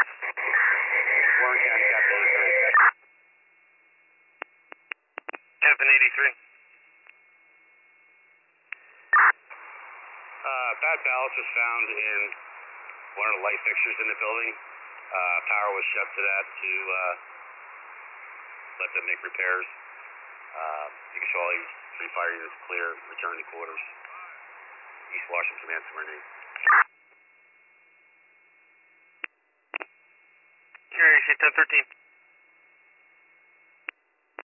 Warren County, Captain 83. Captain 83. Bad ballast was found in one of the light fixtures in the building. Power was shoved to that to let them make repairs. You can show all these 3 fire units clear, return to quarters. East Washington Command Submarine. Here, 1013.